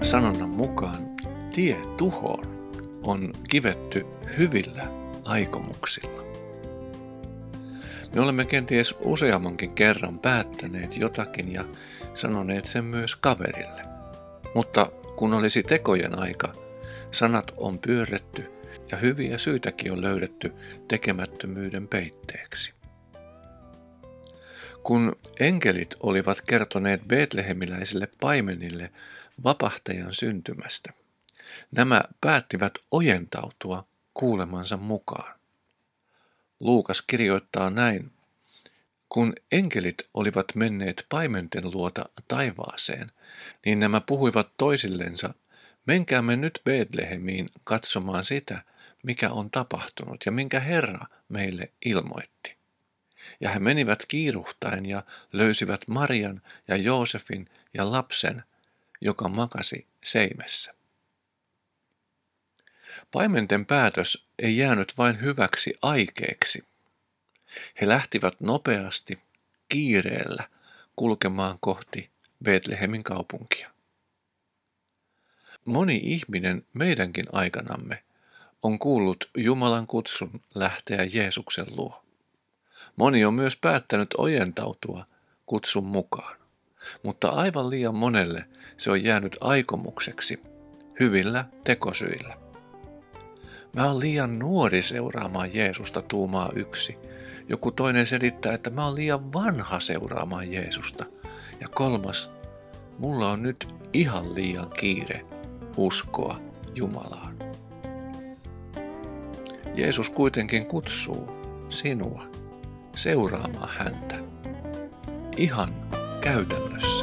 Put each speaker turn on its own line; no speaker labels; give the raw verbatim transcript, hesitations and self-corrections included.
sanonnan mukaan tie tuhoon on kivetty hyvillä aikomuksilla. Me olemme kenties useammankin kerran päättäneet jotakin ja sanoneet sen myös kaverille. Mutta kun olisi tekojen aika, sanat on pyörretty ja hyviä syitäkin on löydetty tekemättömyyden peitteeksi. Kun enkelit olivat kertoneet betlehemiläisille paimenille vapahtajan syntymästä, nämä päättivät ojentautua kuulemansa mukaan. Luukas kirjoittaa näin: kun enkelit olivat menneet paimenten luota taivaaseen, niin nämä puhuivat toisillensa: menkäämme nyt Betlehemiin katsomaan sitä, mikä on tapahtunut ja minkä Herra meille ilmoitti. Ja he menivät kiiruhtaen ja löysivät Marian ja Joosefin ja lapsen, joka makasi seimessä. Paimenten päätös ei jäänyt vain hyväksi aikeeksi. He lähtivät nopeasti, kiireellä, kulkemaan kohti Betlehemin kaupunkia. Moni ihminen meidänkin aikanamme on kuullut Jumalan kutsun lähteä Jeesuksen luo. Moni on myös päättänyt ojentautua kutsun mukaan, mutta aivan liian monelle se on jäänyt aikomukseksi hyvillä tekosyillä. Mä oon liian nuori seuraamaan Jeesusta, tuumaa yksi. Joku toinen selittää, että mä oon liian vanha seuraamaan Jeesusta. Ja kolmas, mulla on nyt ihan liian kiire uskoa Jumalaan. Jeesus kuitenkin kutsuu sinua seuraamaan häntä ihan käytännössä.